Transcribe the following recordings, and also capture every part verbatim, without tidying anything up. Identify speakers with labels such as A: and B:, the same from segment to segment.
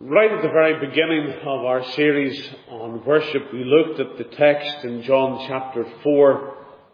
A: Right at the very beginning of our series on worship, we looked at the text in John chapter four.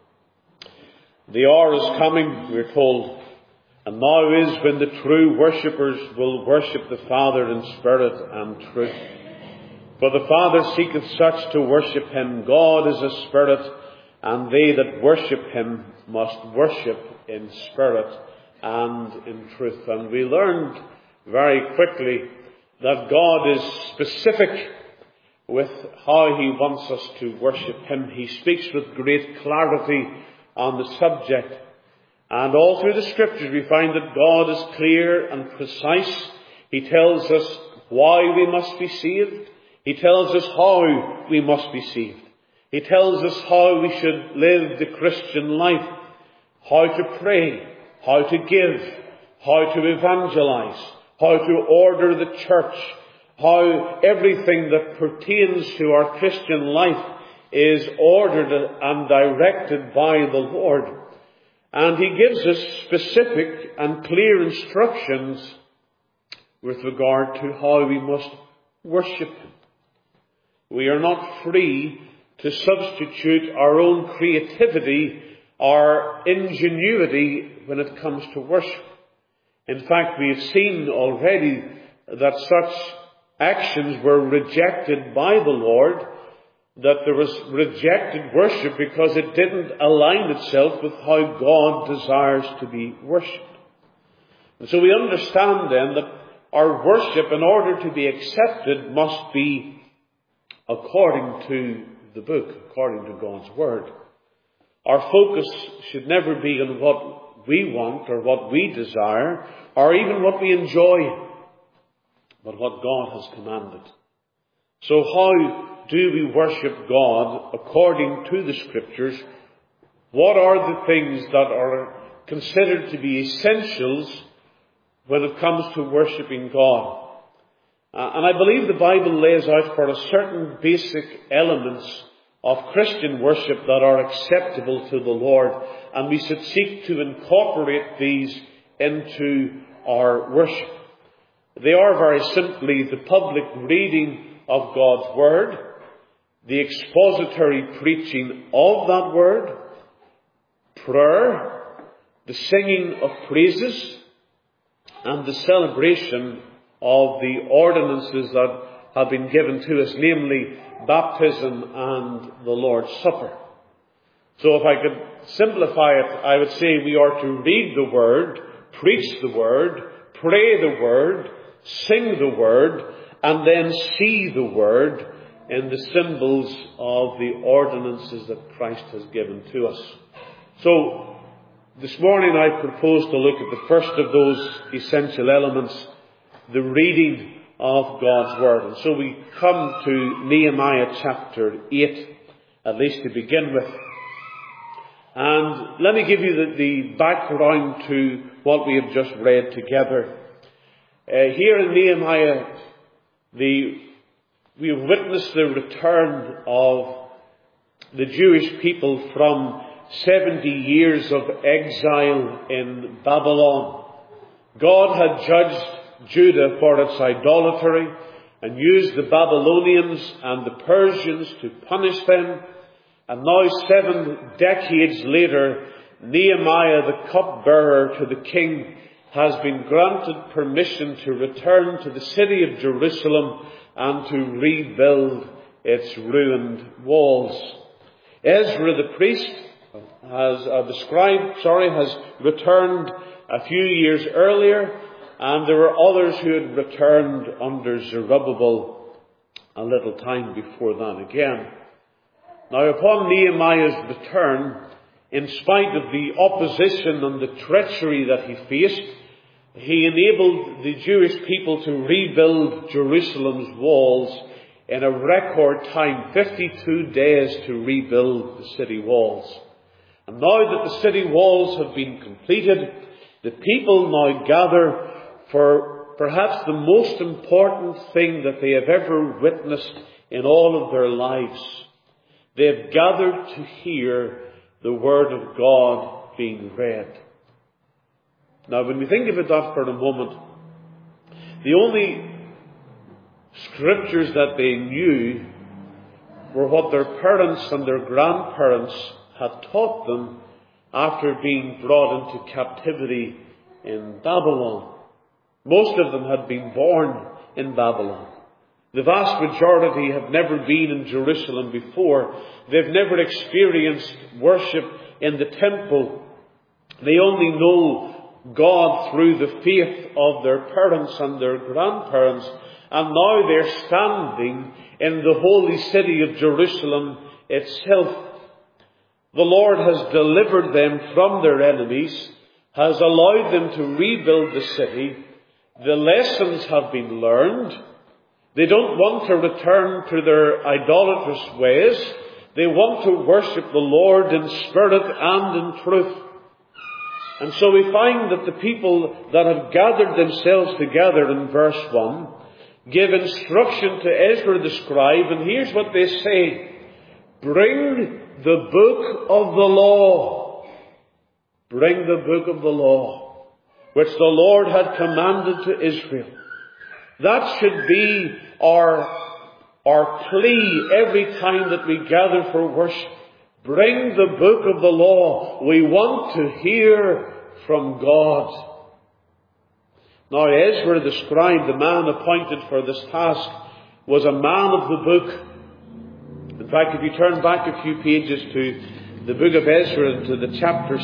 A: The hour is coming, we're told, and now is when the true worshippers will worship the Father in spirit and truth. For the Father seeketh such to worship him. God is a spirit, and they that worship him must worship in spirit and in truth. And we learned very quickly that God is specific with how he wants us to worship him. He speaks with great clarity on the subject. And all through the scriptures we find that God is clear and precise. He tells us why we must be saved. He tells us how we must be saved. He tells us how we should live the Christian life, how to pray, how to give, how to evangelize, how to order the church, how everything that pertains to our Christian life is ordered and directed by the Lord. And he gives us specific and clear instructions with regard to how we must worship him. We are not free to substitute our own creativity, our ingenuity when it comes to worship. In fact, we have seen already that such actions were rejected by the Lord, that there was rejected worship because it didn't align itself with how God desires to be worshipped. And so we understand then that our worship, in order to be accepted, must be according to the book, according to God's Word. Our focus should never be on what we want or what we desire or even what we enjoy, but what God has commanded. So how do we worship God according to the scriptures? What are the things that are considered to be essentials when it comes to worshipping God? Uh, and I believe the Bible lays out for us certain basic elements of Christian worship that are acceptable to the Lord, and we should seek to incorporate these into our worship. They are very simply the public reading of God's Word, the expository preaching of that Word, prayer, the singing of praises, and the celebration of the ordinances that have been given to us, namely baptism and the Lord's Supper. So if I could simplify it, I would say we are to read the Word, preach the Word, pray the Word, sing the Word, and then see the Word in the symbols of the ordinances that Christ has given to us. So this morning I propose to look at the first of those essential elements, the reading of God's Word. And so we come to Nehemiah chapter eight, at least to begin with. And let me give you the, the background to what we have just read together. Uh, here in Nehemiah, the, we have witnessed the return of the Jewish people from seventy years of exile in Babylon. God had judged Judah for its idolatry and used the Babylonians and the Persians to punish them. And now, seven decades later, Nehemiah, the cupbearer to the king, has been granted permission to return to the city of Jerusalem and to rebuild its ruined walls. Ezra the priest has uh, the scribe, sorry, has returned a few years earlier, and there were others who had returned under Zerubbabel a little time before that again. Now, upon Nehemiah's return, in spite of the opposition and the treachery that he faced, he enabled the Jewish people to rebuild Jerusalem's walls in a record time, fifty-two days to rebuild the city walls. And now that the city walls have been completed, the people now gather for perhaps the most important thing that they have ever witnessed in all of their lives. They have gathered to hear the Word of God being read. Now, when we think about that for a moment, the only Scriptures that they knew were what their parents and their grandparents had taught them after being brought into captivity in Babylon. Most of them had been born in Babylon. The vast majority have never been in Jerusalem before. They've never experienced worship in the temple. They only know God through the faith of their parents and their grandparents. And now they're standing in the holy city of Jerusalem itself. The Lord has delivered them from their enemies, has allowed them to rebuild the city. The lessons have been learned. They don't want to return to their idolatrous ways. They want to worship the Lord in spirit and in truth. And so we find that the people that have gathered themselves together in verse one give instruction to Ezra the scribe, and here's what they say: bring the book of the law. Bring the book of the law, which the Lord had commanded to Israel. That should be our, our plea every time that we gather for worship. Bring the book of the law. We want to hear from God. Now Ezra the scribe, the man appointed for this task, was a man of the book. In fact, if you turn back a few pages to the book of Ezra, to the chapter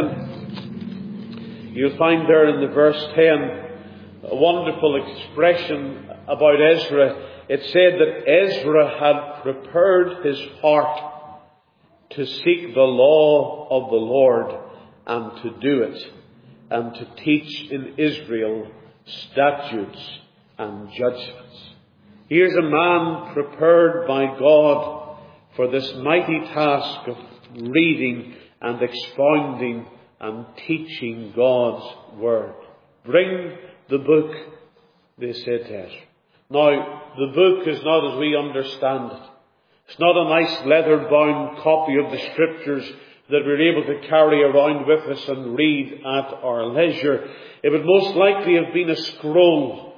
A: seven, you'll find there in the verse ten a wonderful expression about Ezra. It said that Ezra had prepared his heart to seek the law of the Lord and to do it, and to teach in Israel statutes and judgments. Here's a man prepared by God for this mighty task of reading and expounding and teaching God's Word. Bring the book, they said to Ezra. Now, the book is not as we understand it. It's not a nice leather-bound copy of the Scriptures that we're able to carry around with us and read at our leisure. It would most likely have been a scroll.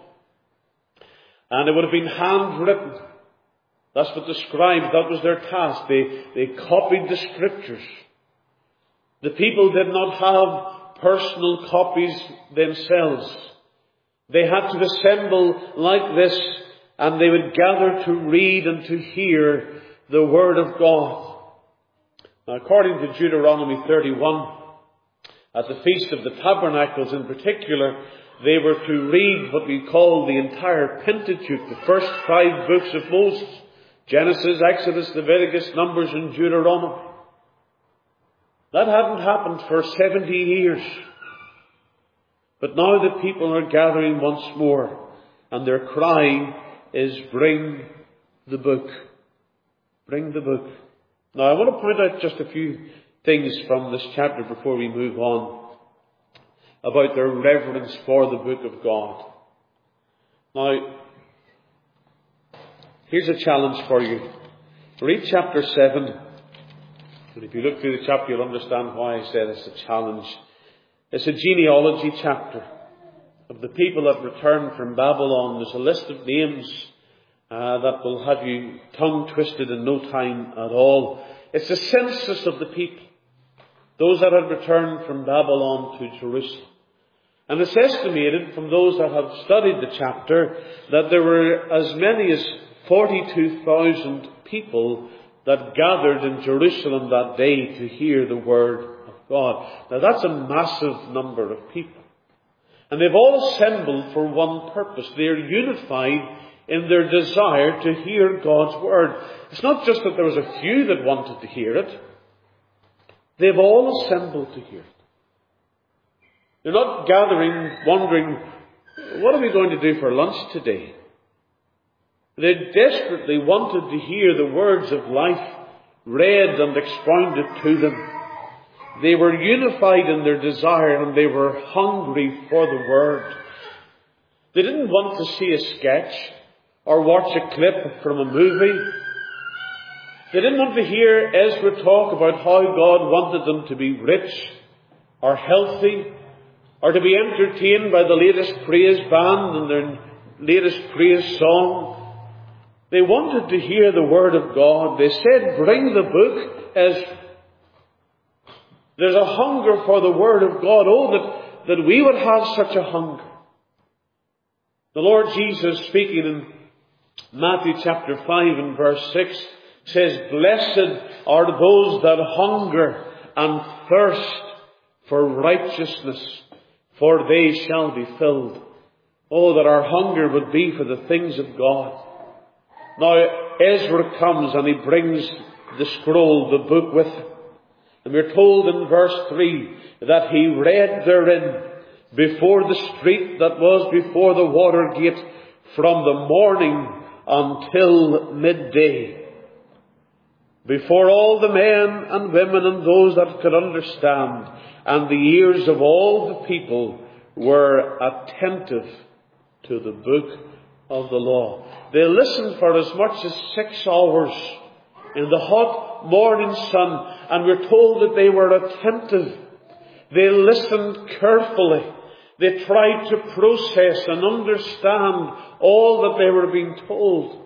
A: And it would have been handwritten. That's what the scribes, that was their task. They, they copied the Scriptures. The people did not have personal copies themselves. They had to assemble like this, and they would gather to read and to hear the Word of God. Now, according to Deuteronomy thirty-one, at the Feast of the Tabernacles in particular, they were to read what we call the entire Pentateuch, the first five books of Moses: Genesis, Exodus, Leviticus, Numbers, and Deuteronomy. That hadn't happened for seventy years. But now the people are gathering once more, and their cry is, bring the book. Bring the book. Now I want to point out just a few things from this chapter before we move on about their reverence for the book of God. Now, here's a challenge for you. Read chapter seven. And if you look through the chapter, you'll understand why I said it's a challenge. It's a genealogy chapter of the people that returned from Babylon. There's a list of names uh, that will have you tongue-twisted in no time at all. It's a census of the people, those that had returned from Babylon to Jerusalem. And it's estimated from those that have studied the chapter that there were as many as forty-two thousand people that gathered in Jerusalem that day to hear the Word of God. Now that's a massive number of people. And they've all assembled for one purpose. They're unified in their desire to hear God's Word. It's not just that there was a few that wanted to hear it. They've all assembled to hear it. They're not gathering, wondering, what are we going to do for lunch today? They desperately wanted to hear the words of life read and expounded to them. They were unified in their desire, and they were hungry for the Word. They didn't want to see a sketch or watch a clip from a movie. They didn't want to hear Ezra talk about how God wanted them to be rich or healthy, or to be entertained by the latest praise band and their latest praise song. They wanted to hear the Word of God. They said, bring the book, as there's a hunger for the Word of God. Oh, that, that we would have such a hunger. The Lord Jesus, speaking in Matthew chapter five and verse six, says, blessed are those that hunger and thirst for righteousness, for they shall be filled. Oh, that our hunger would be for the things of God. Now, Ezra comes and he brings the scroll, the book with him. And we're told in verse three that he read therein before the street that was before the water gate from the morning until midday. Before all the men and women and those that could understand, and the ears of all the people were attentive to the book of the law. They listened for as much as six hours in the hot morning sun, and we're told that they were attentive. They listened carefully. They tried to process and understand all that they were being told.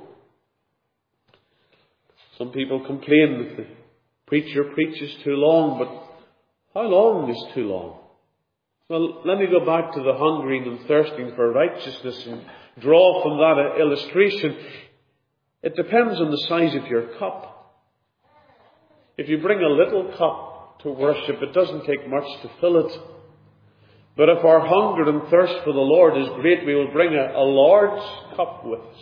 A: Some people complain that the preacher preaches too long, but how long is too long? Well, let me go back to the hungering and thirsting for righteousness and draw from that illustration. It depends on the size of your cup. If you bring a little cup to worship, it doesn't take much to fill it. But if our hunger and thirst for the Lord is great, we will bring a, a large cup with us.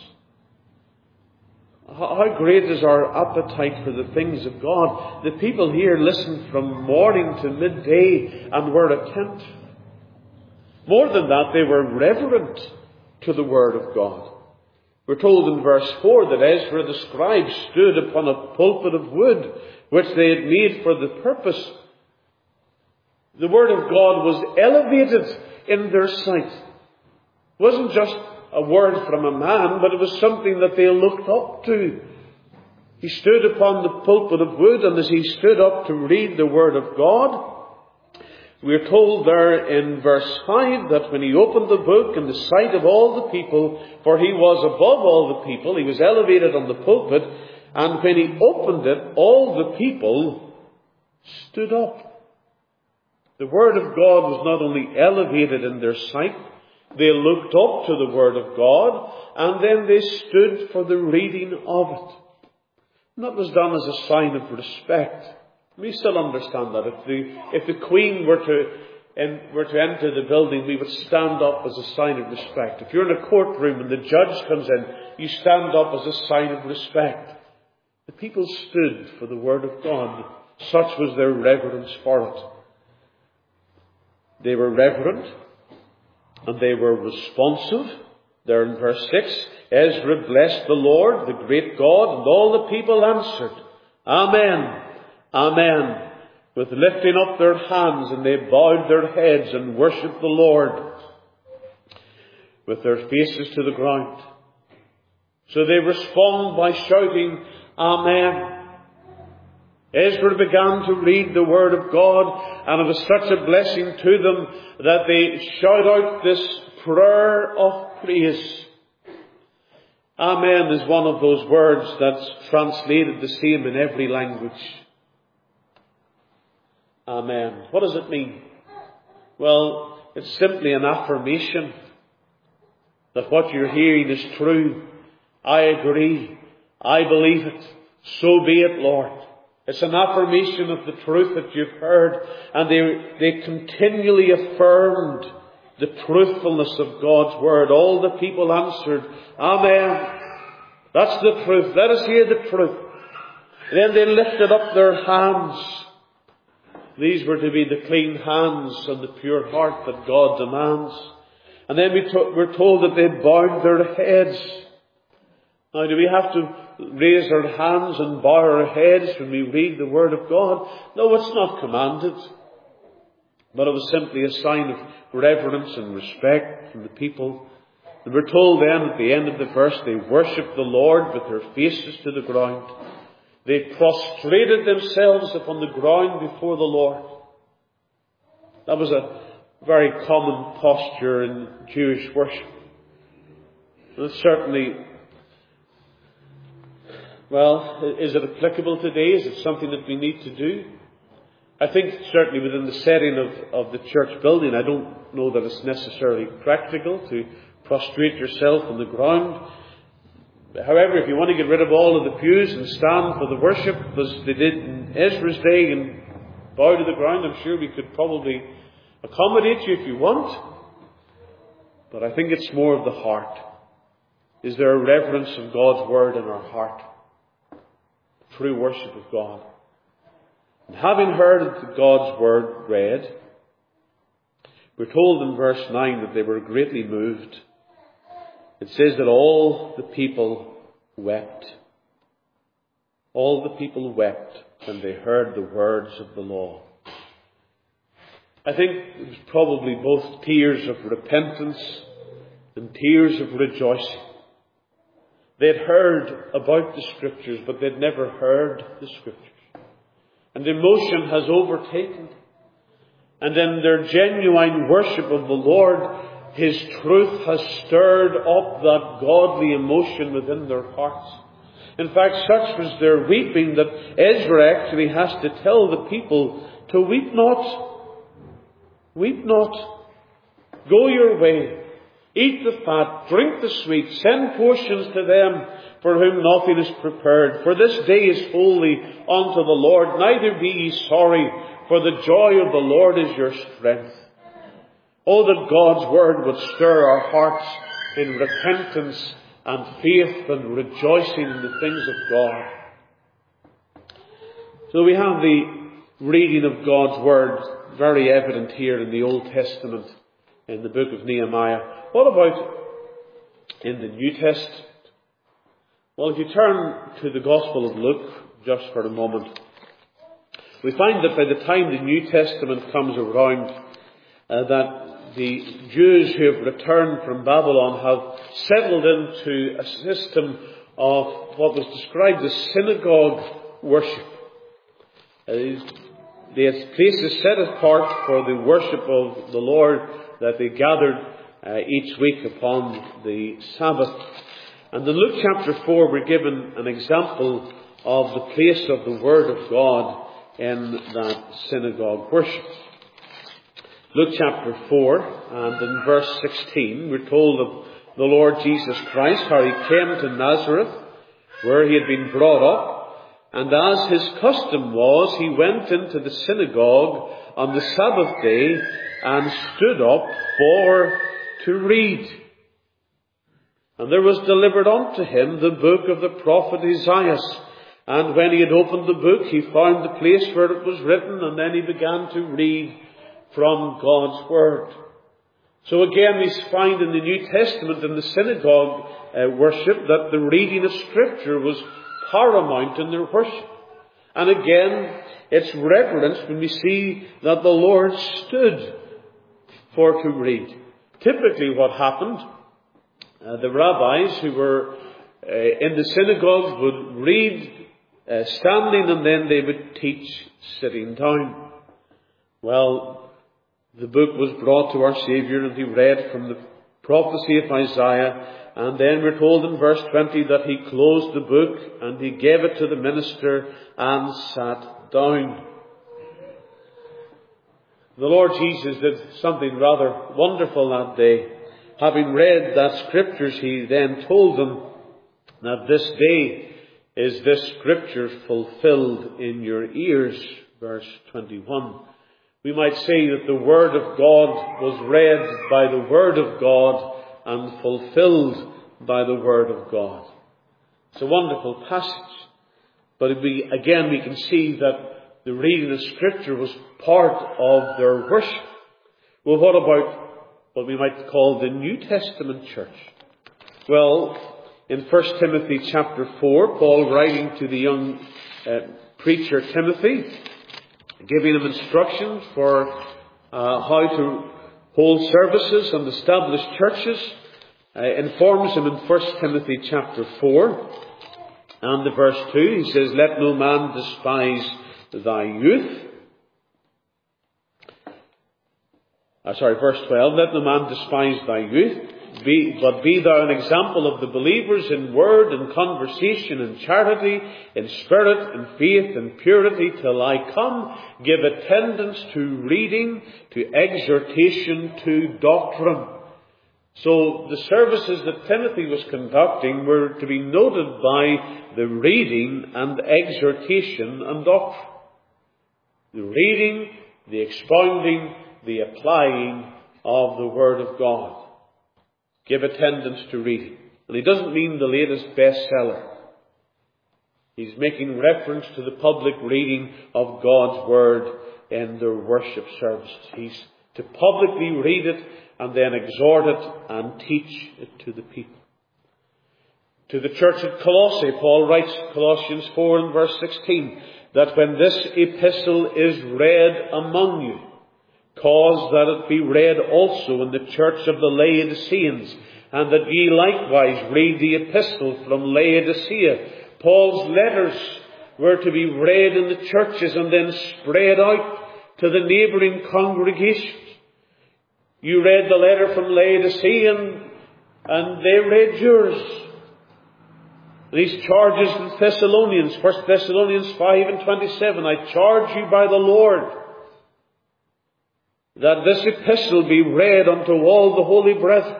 A: How great is our appetite for the things of God. The people here listened from morning to midday and were attentive. More than that, they were reverent to the Word of God. We're told in verse four that Ezra the scribe stood upon a pulpit of wood, which they had made for the purpose. The Word of God was elevated in their sight. It wasn't just a word from a man, but it was something that they looked up to. He stood upon the pulpit of wood, and as he stood up to read the Word of God, we are told there in verse five that when he opened the book in the sight of all the people, for he was above all the people, he was elevated on the pulpit, and when he opened it, all the people stood up. The Word of God was not only elevated in their sight, they looked up to the Word of God, and then they stood for the reading of it. And that was done as a sign of respect. We still understand that. If the, if the Queen were to, and were to enter the building, we would stand up as a sign of respect. If you're in a courtroom and the judge comes in, you stand up as a sign of respect. The people stood for the Word of God. Such was their reverence for it. They were reverent and they were responsive. There in verse six, Ezra blessed the Lord, the great God, and all the people answered, Amen. Amen, with lifting up their hands, and they bowed their heads and worshipped the Lord with their faces to the ground. So they respond by shouting, Amen. Ezra began to read the Word of God, and it was such a blessing to them that they shout out this prayer of praise. Amen is one of those words that's translated the same in every language. Amen. What does it mean? Well, it's simply an affirmation that what you're hearing is true. I agree. I believe it. So be it, Lord. It's an affirmation of the truth that you've heard, and they, they continually affirmed the truthfulness of God's Word. All the people answered, Amen. That's the truth. Let us hear the truth. Then they lifted up their hands. These were to be the clean hands and the pure heart that God demands. And then we to- we're told that they bowed their heads. Now, do we have to raise our hands and bow our heads when we read the Word of God? No, it's not commanded. But it was simply a sign of reverence and respect from the people. And we're told then at the end of the verse, they worshipped the Lord with their faces to the ground. They prostrated themselves upon the ground before the Lord. That was a very common posture in Jewish worship. And it's certainly Well, is it applicable today? Is it something that we need to do? I think certainly within the setting of, of the church building, I don't know that it's necessarily practical to prostrate yourself on the ground. However, if you want to get rid of all of the pews and stand for the worship, as they did in Ezra's day, and bow to the ground, I'm sure we could probably accommodate you if you want. But I think it's more of the heart. Is there a reverence of God's Word in our heart? True worship of God. And having heard God's Word read, we're told in verse nine that they were greatly moved. It says that all the people wept. All the people wept when they heard the words of the law. I think it was probably both tears of repentance and tears of rejoicing. They'd heard about the Scriptures, but they'd never heard the Scriptures. And emotion has overtaken. And in their genuine worship of the Lord, His truth has stirred up that godly emotion within their hearts. In fact, such was their weeping that Ezra actually has to tell the people to weep not. Weep not. Go your way. Eat the fat, drink the sweet, send portions to them for whom nothing is prepared. For this day is holy unto the Lord. Neither be ye sorry, for the joy of the Lord is your strength. Oh, that God's Word would stir our hearts in repentance and faith and rejoicing in the things of God. So we have the reading of God's Word very evident here in the Old Testament, in the book of Nehemiah. What about in the New Testament? Well, if you turn to the Gospel of Luke just for a moment, we find that by the time the New Testament comes around, uh, that the Jews who have returned from Babylon have settled into a system of what was described as synagogue worship. Uh, they had places set apart for the worship of the Lord that they gathered uh, each week upon the Sabbath. And in Luke chapter four we're given an example of the place of the Word of God in that synagogue worship. Luke chapter four, and in verse sixteen, we're told of the Lord Jesus Christ, how He came to Nazareth, where He had been brought up, and as His custom was, He went into the synagogue on the Sabbath day and stood up for to read. And there was delivered unto Him the book of the prophet Isaiah. And when He had opened the book, He found the place where it was written, and then He began to read from God's Word. So again, we find in the New Testament, in the synagogue uh, worship, that the reading of Scripture was paramount in their worship. And again, it's reverenced when we see that the Lord stood for to read. Typically what happened, uh, the rabbis who were uh, in the synagogues would read uh, standing, and then they would teach sitting down. Well, the book was brought to our Saviour, and He read from the prophecy of Isaiah. And then we're told in verse twenty that He closed the book and He gave it to the minister and sat down. The Lord Jesus did something rather wonderful that day. Having read that Scriptures, He then told them that this day is this Scripture fulfilled in your ears. Verse twenty-one. We might say that the Word of God was read by the Word of God and fulfilled by the Word of God. It's a wonderful passage. But we, again, we can see that the reading of Scripture was part of their worship. Well, what about what we might call the New Testament church? Well, in First Timothy chapter four, Paul writing to the young uh, preacher Timothy, giving him instructions for uh, how to hold services and establish churches, uh, informs him in First Timothy chapter four and the verse two. He says, "Let no man despise thy youth." Uh, sorry, verse twelve. "Let no man despise thy youth, be, but be thou an example of the believers in word and conversation and charity, in spirit and faith and purity, till I come. Give attendance to reading, to exhortation, to doctrine. So the services that Timothy was conducting were to be noted by the reading and exhortation and doctrine. The reading, the expounding, the applying of the Word of God. Give attendance to reading. And he doesn't mean the latest bestseller. He's making reference to the public reading of God's Word in their worship services. He's to publicly read it and then exhort it and teach it to the people. To the church at Colossae, Paul writes, Colossians four and verse sixteen, that when this epistle is read among you, cause that it be read also in the church of the Laodiceans, and that ye likewise read the epistle from Laodicea. Paul's letters were to be read in the churches and then spread out to the neighbouring congregations. You read the letter from Laodicea and, and they read yours. And these charges in Thessalonians, First Thessalonians five and twenty-seven, I charge you by the Lord, that this epistle be read unto all the holy brethren.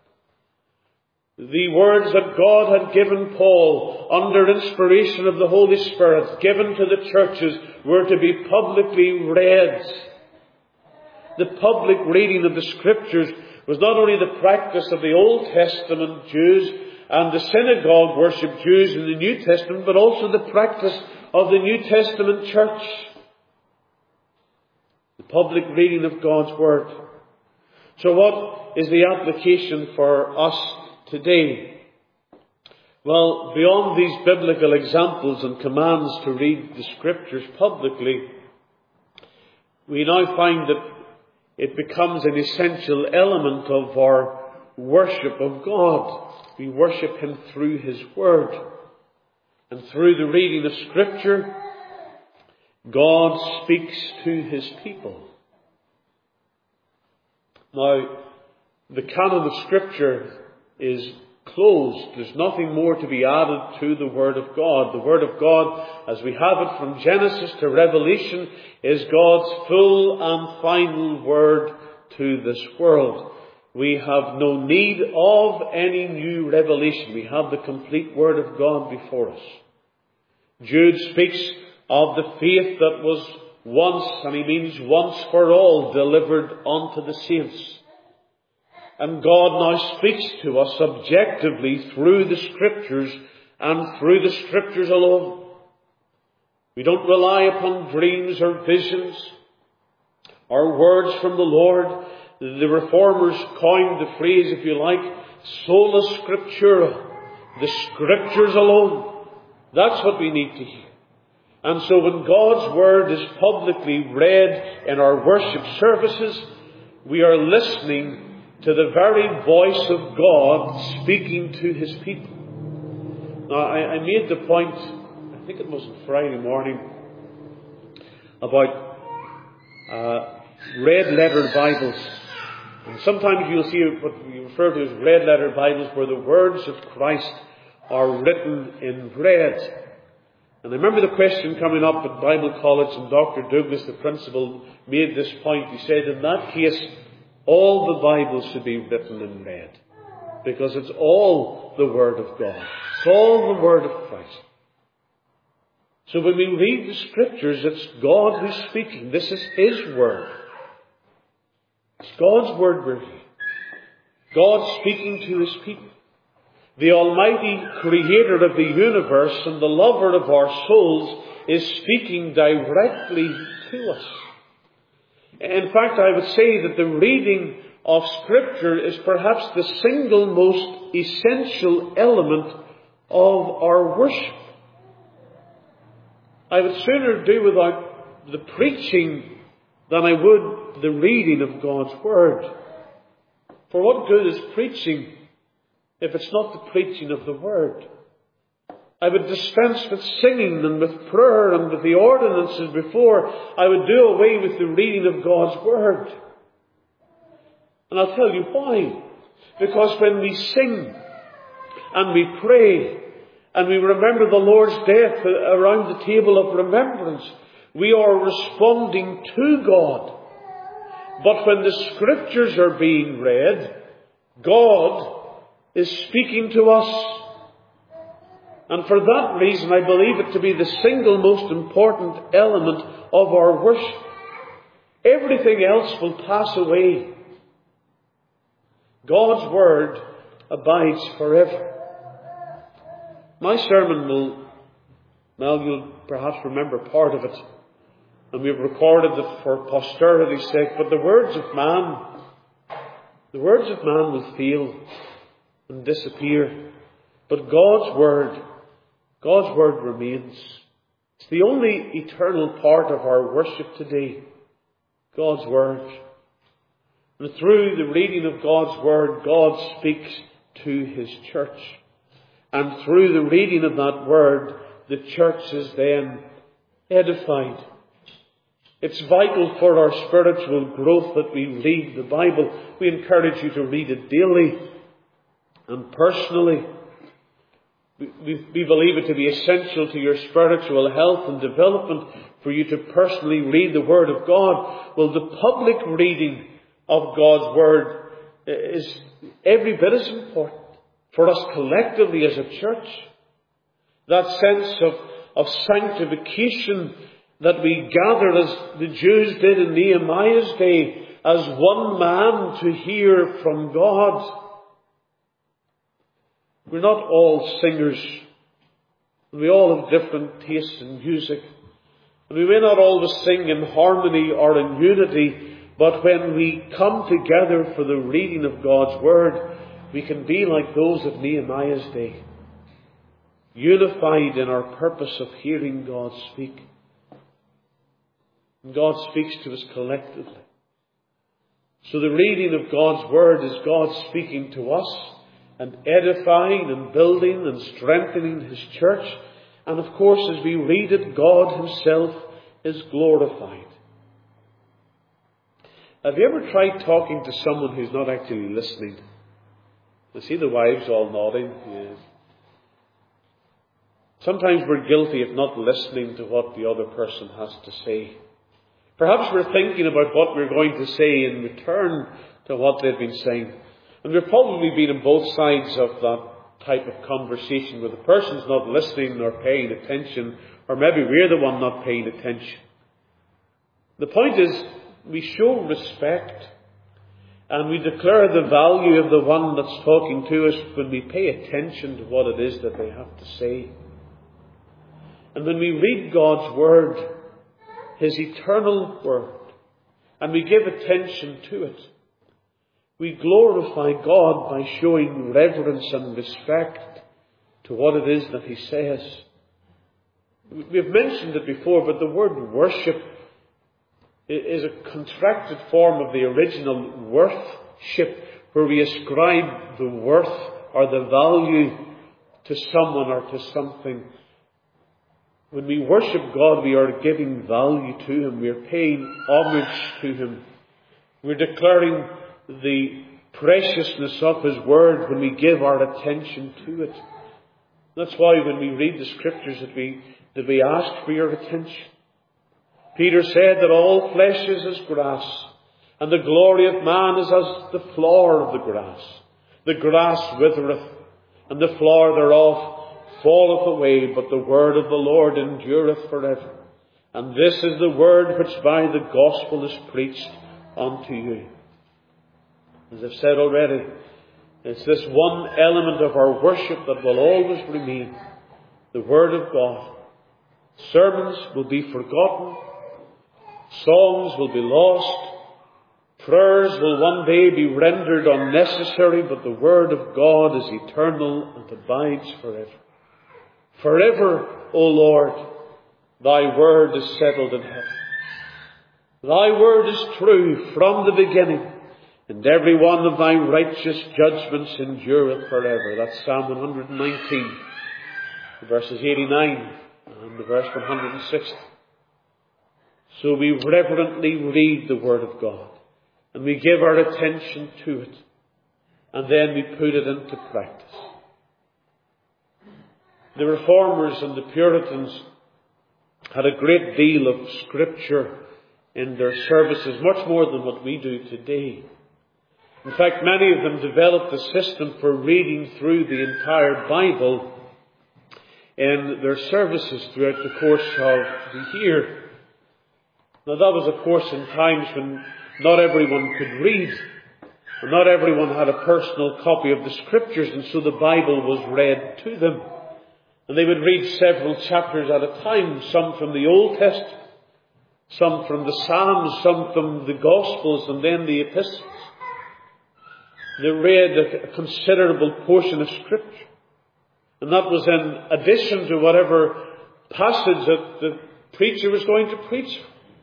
A: The words that God had given Paul under inspiration of the Holy Spirit, given to the churches, were to be publicly read. The public reading of the Scriptures was not only the practice of the Old Testament Jews and the synagogue worship Jews in the New Testament, but also the practice of the New Testament church. The public reading of God's Word. So what is the application for us today? Well, beyond these biblical examples and commands to read the Scriptures publicly, we now find that it becomes an essential element of our worship of God. We worship Him through His Word. And through the reading of Scripture, God speaks to His people. Now, the canon of Scripture is closed. There's nothing more to be added to the Word of God. The Word of God, as we have it from Genesis to Revelation, is God's full and final Word to this world. We have no need of any new revelation. We have the complete Word of God before us. Jude speaks of the faith that was once, and he means once for all, delivered unto the saints. And God now speaks to us objectively through the Scriptures and through the Scriptures alone. We don't rely upon dreams or visions or words from the Lord. The Reformers coined the phrase, if you like, sola scriptura, the Scriptures alone. That's what we need to hear. And so when God's Word is publicly read in our worship services, we are listening to the very voice of God speaking to His people. Now, I, I made the point, I think it was on Friday morning, about uh, red-letter Bibles. And sometimes you'll see what we refer to as red-letter Bibles, where the words of Christ are written in red. And I remember the question coming up at Bible College, and Doctor Douglas, the principal, made this point. He said, in that case, all the Bible should be written in red, because it's all the Word of God. It's all the Word of Christ. So when we read the Scriptures, it's God who's speaking. This is His Word. It's God's Word we're hearing. God speaking to His people. The Almighty Creator of the universe and the lover of our souls is speaking directly to us. In fact, I would say that the reading of Scripture is perhaps the single most essential element of our worship. I would sooner do without the preaching than I would the reading of God's Word. For what good is preaching if it's not the preaching of the Word? I would dispense with singing and with prayer and with the ordinances before I would do away with the reading of God's Word. And I'll tell you why. Because when we sing and we pray and we remember the Lord's death around the table of remembrance, we are responding to God. But when the Scriptures are being read, God is speaking to us. And for that reason, I believe it to be the single most important element of our worship. Everything else will pass away. God's Word abides forever. My sermon will, well, you'll perhaps remember part of it, and we've recorded it for posterity's sake, but the words of man, the words of man will fail and disappear. But God's Word, God's Word remains. It's the only eternal part of our worship today, God's Word. And through the reading of God's Word, God speaks to His church. And through the reading of that Word, the church is then edified. It's vital for our spiritual growth that we read the Bible. We encourage you to read it daily and personally. We, we, we believe it to be essential to your spiritual health and development for you to personally read the Word of God. Well, the public reading of God's Word is every bit as important for us collectively as a church. That sense of, of sanctification that we gather as the Jews did in Nehemiah's day as one man to hear from God. We're not all singers. We all have different tastes in music. And we may not always sing in harmony or in unity, but when we come together for the reading of God's Word, we can be like those of Nehemiah's day, unified in our purpose of hearing God speak. And God speaks to us collectively. So the reading of God's Word is God speaking to us and edifying and building and strengthening His church. And of course, as we read it, God Himself is glorified. Have you ever tried talking to someone who's not actually listening? I see the wives all nodding. Yes. Sometimes we're guilty of not listening to what the other person has to say. Perhaps we're thinking about what we're going to say in return to what they've been saying. And we've probably been on both sides of that type of conversation where the person's not listening or paying attention, or maybe we're the one not paying attention. The point is, we show respect and we declare the value of the one that's talking to us when we pay attention to what it is that they have to say. And when we read God's Word, His eternal Word, and we give attention to it, we glorify God by showing reverence and respect to what it is that He says. We've mentioned it before, but the word worship is a contracted form of the original worthship, where we ascribe the worth or the value to someone or to something. When we worship God, we are giving value to Him. We are paying homage to Him. We're declaring the preciousness of His Word when we give our attention to it. That's why when we read the Scriptures that we, that we ask for your attention. Peter said that all flesh is as grass, and the glory of man is as the flower of the grass. The grass withereth, and the flower thereof falleth away, but the word of the Lord endureth forever. And this is the word which by the gospel is preached unto you. As I've said already, it's this one element of our worship that will always remain, the Word of God. Sermons will be forgotten. Songs will be lost. Prayers will one day be rendered unnecessary, but the Word of God is eternal and abides forever. Forever, O Lord, Thy Word is settled in heaven. Thy Word is true from the beginning, and every one of Thy righteous judgments endureth forever. That's Psalm one nineteen, verses eighty-nine and the verse one hundred sixty. So we reverently read the Word of God, and we give our attention to it. and then we put it into practice. The Reformers and the Puritans had a great deal of Scripture in their services, much more than what we do today. In fact, many of them developed a system for reading through the entire Bible in their services throughout the course of the year. Now that was, of course, in times when not everyone could read, and not everyone had a personal copy of the Scriptures, and so the Bible was read to them. And they would read several chapters at a time, some from the Old Testament, some from the Psalms, some from the Gospels, and then the Epistles. They read a considerable portion of Scripture. And that was in addition to whatever passage that the preacher was going to preach.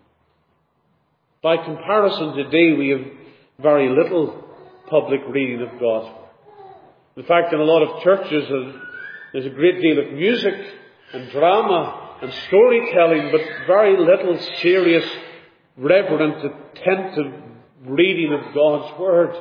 A: By comparison, today we have very little public reading of God's Word. In fact, in a lot of churches, there's a great deal of music and drama and storytelling, but very little serious, reverent, attentive reading of God's Word.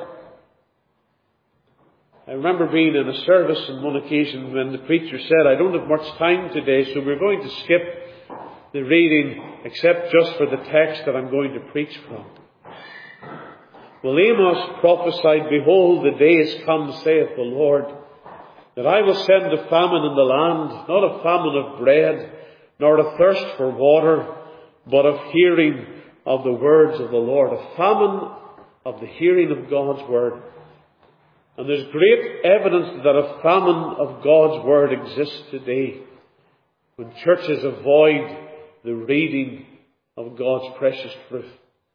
A: I remember being in a service on one occasion when the preacher said, I don't have much time today, so we're going to skip the reading except just for the text that I'm going to preach from. Well, Amos prophesied, Behold, the days come, saith the Lord, that I will send a famine in the land, not a famine of bread, nor a thirst for water, but of hearing of the words of the Lord. A famine of the hearing of God's Word. And there's great evidence that a famine of God's Word exists today, when churches avoid the reading of God's precious truth.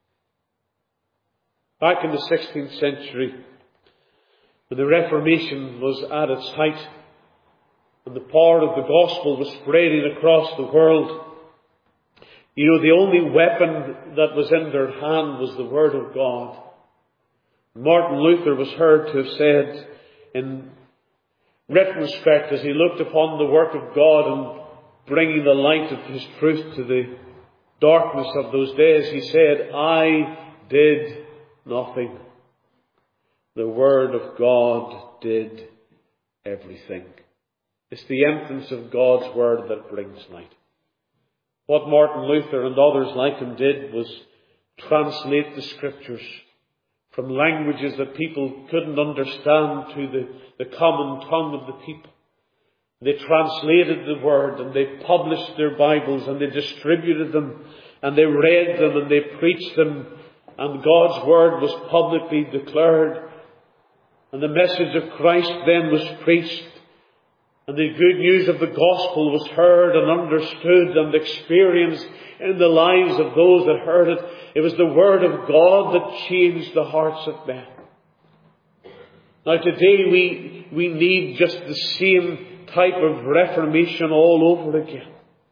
A: Back in the sixteenth century, when the Reformation was at its height, and the power of the gospel was spreading across the world, you know, the only weapon that was in their hand was the Word of God. Martin Luther was heard to have said, in retrospect, as he looked upon the work of God and bringing the light of His truth to the darkness of those days, he said, I did nothing. The Word of God did everything. It's the entrance of God's Word that brings light. What Martin Luther and others like him did was translate the Scriptures from languages that people couldn't understand to the, the common tongue of the people. They translated the Word, and they published their Bibles, and they distributed them, and they read them, and they preached them, and God's Word was publicly declared, and the message of Christ then was preached, and the good news of the gospel was heard and understood and experienced in the lives of those that heard it. It was the Word of God that changed the hearts of men. Now today we, we need just the same type of reformation all over again.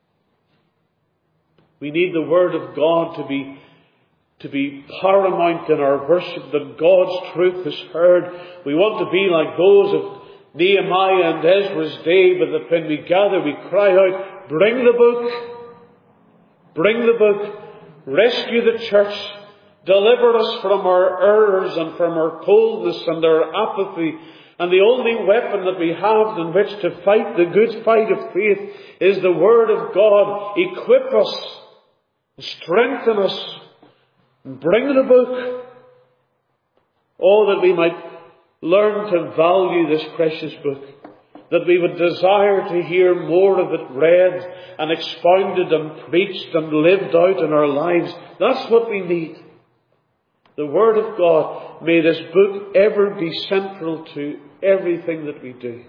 A: We need the Word of God to be, to be paramount in our worship, that God's truth is heard. We want to be like those of Nehemiah and Ezra's day, but that when we gather we cry out, bring the book, bring the book, rescue the church, deliver us from our errors and from our coldness and our apathy. And the only weapon that we have in which to fight the good fight of faith is the Word of God. Equip us, strengthen us, bring the book, all that we might learn to value this precious book, that we would desire to hear more of it read and expounded and preached and lived out in our lives. That's what we need. The Word of God. May this book ever be central to everything that we do.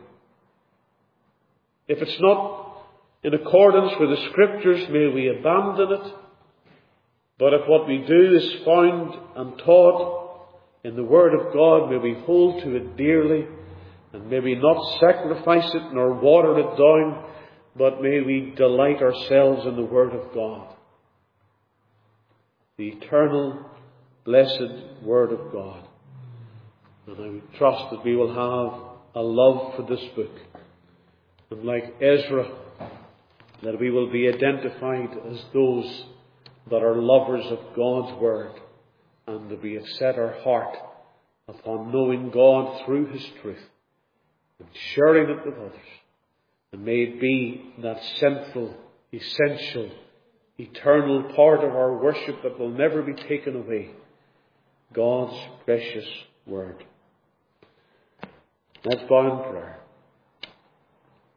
A: If it's not in accordance with the Scriptures, may we abandon it. But if what we do is found and taught in the Word of God, may we hold to it dearly, and may we not sacrifice it nor water it down, but may we delight ourselves in the Word of God. The eternal, blessed Word of God. And I would trust that we will have a love for this book. And like Ezra, that we will be identified as those that are lovers of God's Word, and that we have set our heart upon knowing God through His truth and sharing it with others. And may it be that central, essential, eternal part of our worship that will never be taken away, God's precious Word. Let's bow in prayer.